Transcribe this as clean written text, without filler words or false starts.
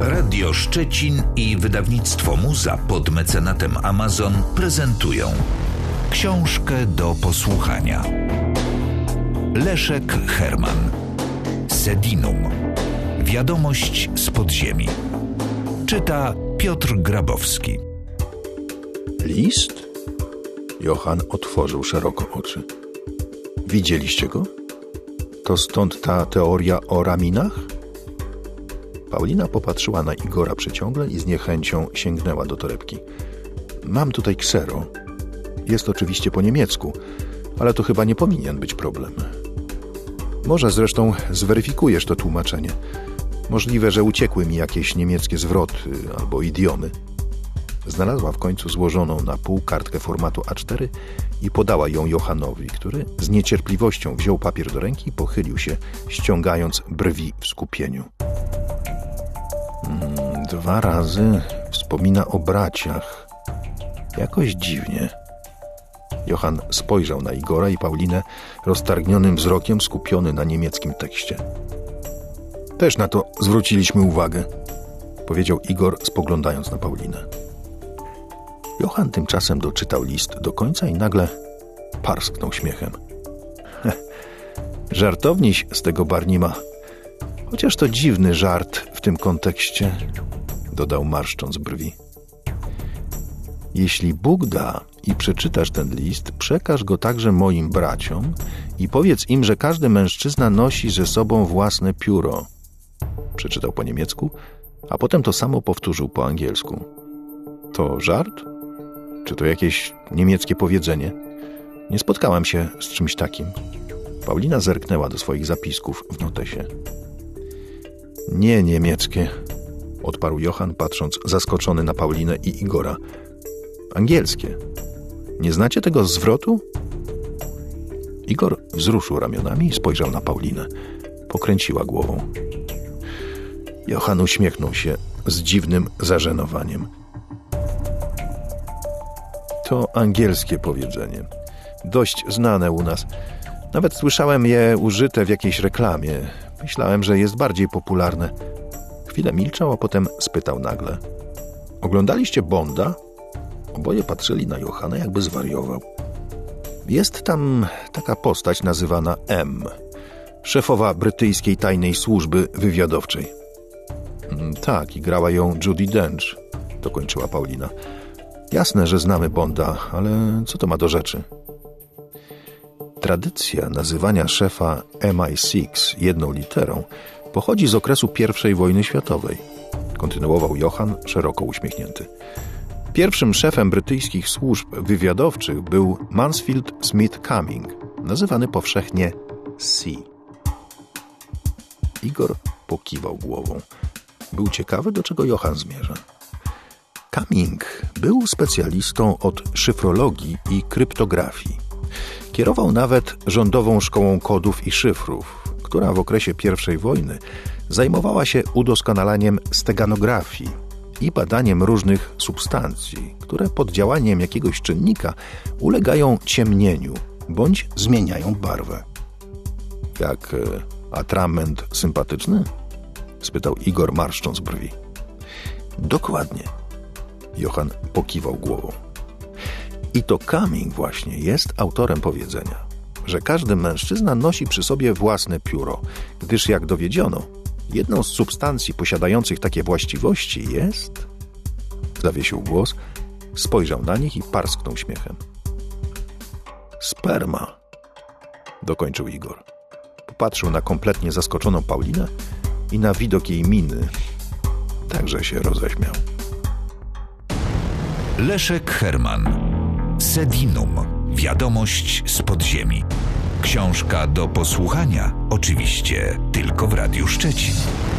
Radio Szczecin i wydawnictwo Muza pod mecenatem Amazon prezentują książkę do posłuchania. Leszek Herman. Sedinum. Wiadomość z podziemi. Czyta Piotr Grabowski. List? Johann otworzył szeroko oczy. Widzieliście go? To stąd ta teoria o raminach? Paulina popatrzyła na Igora przeciągle i z niechęcią sięgnęła do torebki. Mam tutaj ksero. Jest oczywiście po niemiecku, ale to chyba nie powinien być problem. Może zresztą zweryfikujesz to tłumaczenie. Możliwe, że uciekły mi jakieś niemieckie zwroty albo idiomy. Znalazła w końcu złożoną na pół kartkę formatu A4 i podała ją Johannowi, który z niecierpliwością wziął papier do ręki i pochylił się, ściągając brwi w skupieniu. 2 razy wspomina o braciach. Jakoś dziwnie. Johann spojrzał na Igora i Paulinę roztargnionym wzrokiem, skupiony na niemieckim tekście. Też na to zwróciliśmy uwagę, powiedział Igor, spoglądając na Paulinę. Johann tymczasem doczytał list do końca i nagle parsknął śmiechem. Żartowniś z tego Barnima. Chociaż to dziwny żart w tym kontekście, dodał marszcząc brwi. Jeśli Bóg da i przeczytasz ten list, przekaż go także moim braciom i powiedz im, że każdy mężczyzna nosi ze sobą własne pióro. Przeczytał po niemiecku, a potem to samo powtórzył po angielsku. To żart? Czy to jakieś niemieckie powiedzenie? Nie spotkałem się z czymś takim. Paulina zerknęła do swoich zapisków w notesie. Nie niemieckie, odparł Johann, patrząc zaskoczony na Paulinę i Igora. Angielskie. Nie znacie tego zwrotu? Igor wzruszył ramionami i spojrzał na Paulinę. Pokręciła głową. Johann uśmiechnął się z dziwnym zażenowaniem. To angielskie powiedzenie. Dość znane u nas. Nawet słyszałem je użyte w jakiejś reklamie. Myślałem, że jest bardziej popularne. Chwilę milczał, a potem spytał nagle. Oglądaliście Bonda? Oboje patrzyli na Johanna, jakby zwariował. Jest tam taka postać nazywana M. Szefowa brytyjskiej tajnej służby wywiadowczej. Tak, i grała ją Judi Dench, dokończyła Paulina. Jasne, że znamy Bonda, ale co to ma do rzeczy? Tradycja nazywania szefa MI6 jedną literą pochodzi z okresu I wojny światowej, kontynuował Johann, szeroko uśmiechnięty. Pierwszym szefem brytyjskich służb wywiadowczych był Mansfield Smith Cumming, nazywany powszechnie C. Igor pokiwał głową. Był ciekawy, do czego Johann zmierza. Cumming był specjalistą od szyfrologii i kryptografii. Kierował nawet rządową szkołą kodów i szyfrów, która w okresie I wojny zajmowała się udoskonalaniem steganografii i badaniem różnych substancji, które pod działaniem jakiegoś czynnika ulegają ciemnieniu bądź zmieniają barwę. Jak atrament sympatyczny? Spytał Igor, marszcząc brwi. Dokładnie. Johann pokiwał głową. I to Cumming właśnie jest autorem powiedzenia, że każdy mężczyzna nosi przy sobie własne pióro, gdyż jak dowiedziono, jedną z substancji posiadających takie właściwości jest... Zawiesił głos, spojrzał na nich i parsknął śmiechem. Sperma, dokończył Igor. Popatrzył na kompletnie zaskoczoną Paulinę i na widok jej miny także się roześmiał. Leszek Herman. Sedinum. Wiadomość z podziemi. Książka do posłuchania, oczywiście tylko w Radiu Szczecin.